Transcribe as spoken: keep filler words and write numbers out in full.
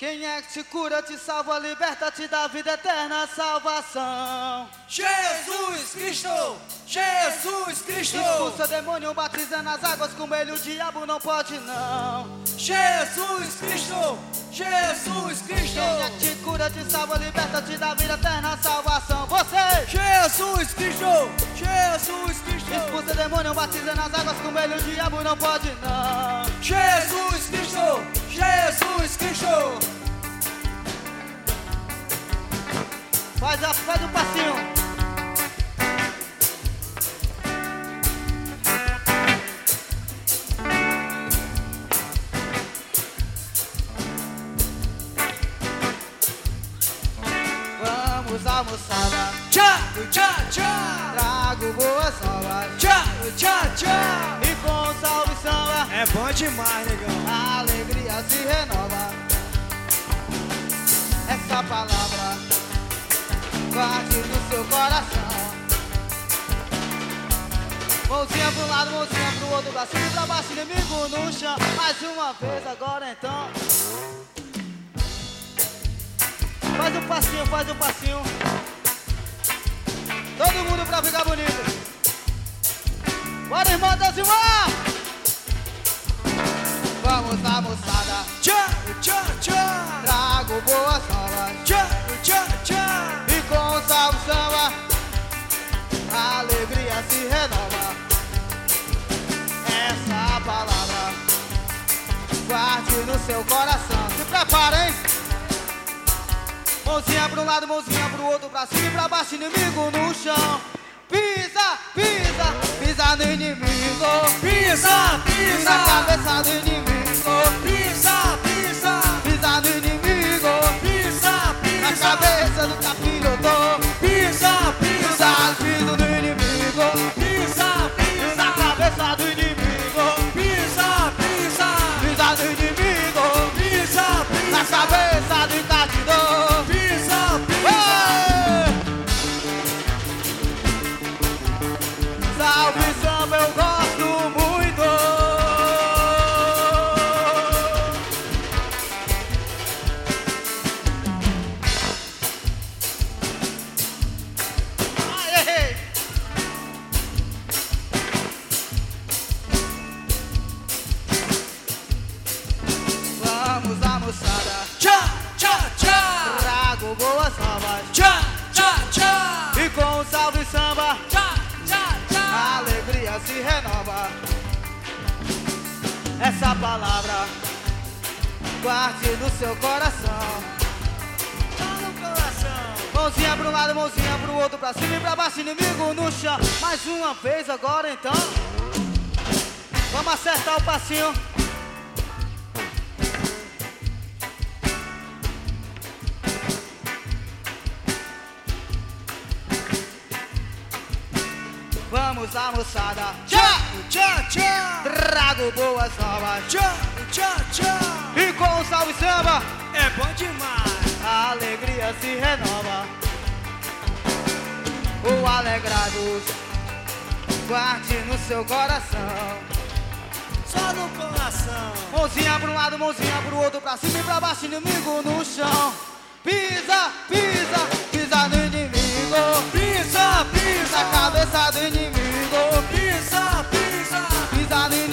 Quem é que te cura, te salva, liberta, te dá vida eterna, salvação. Jesus Cristo, Jesus Cristo. Expulsa demônio, batiza nas águas com ele, o diabo não pode não. Jesus Cristo, Jesus Cristo. Quem é que te cura, te salva, liberta, te dá vida eterna, salvação. Você! Jesus Cristo, Jesus Cristo. Expulsa demônio, batiza nas águas com ele, o diabo não pode não. Jesus Cristo, Jesus Cristo. Faz, a, faz o passinho. Vamos almoçada. Tchau, tchau, tchau. Trago boas novas. Tchau, tchau, tchau. E com salve samba É bom demais, negão. a alegria se renova. Essa palavra bate no seu coração. Mãozinha pro lado, mãozinha pro outro, pra cima e pra baixo, inimigo no chão. Mais uma vez agora então. Faz um passinho, faz um passinho. Todo mundo pra ficar bonito. Bora, irmã das irmãs! Vamos lá, moçada. Tchau, tchau, tchau. Trago boas novas. Tchau, tchau, tchau. E com o salve samba a alegria se renova. Essa palavra guarde no seu coração. Se prepara, hein? Mãozinha pra um lado, mãozinha pro outro, pra cima e pra baixo, inimigo no chão. Pisa, pisa, pisa no inimigo. Pisa, pisa. Na cabeça do inimigo. Pisa, pisa. Pisa no inimigo. Pisa, Na pisa. cabeça do capiroto. Pisa, Pisa pisa. piso do inimigo. Pisa, Na pisa. cabeça do inimigo. Pisa, pisa. Pisa do inimigo. Pisa, Na pisa. cabeça do encantador. Pisa, pisa. Salve samba, eu gosto muito. Aê! Vamos lá, moçada. Tchau, tchau, tchau. Trago boas novas. Tchau, tchau, tchau. E com o salve samba Tchau, tchau, a tchau. alegria se renova. Essa palavra guarde no seu coração. Só no coração. Mãozinha pro lado, mãozinha pro outro, pra cima e pra baixo, inimigo no chão. Mais uma vez agora então. Vamos acertar o passinho. Vamos lá, moçada. Tchau, tchau, tchau. Trago boas novas. Tchau, tchau, tchau. E com o salve samba É bom demais. a alegria se renova. O alegrados guarde no seu coração. Só no coração. Mãozinha pra um lado, mãozinha pro outro, pra cima e pra baixo, inimigo no chão. Pisa, pisa, pisa no inimigo. Pisa, Na pisa. cabeça do inimigo. Pisa, pisa. Pisa no inimigo.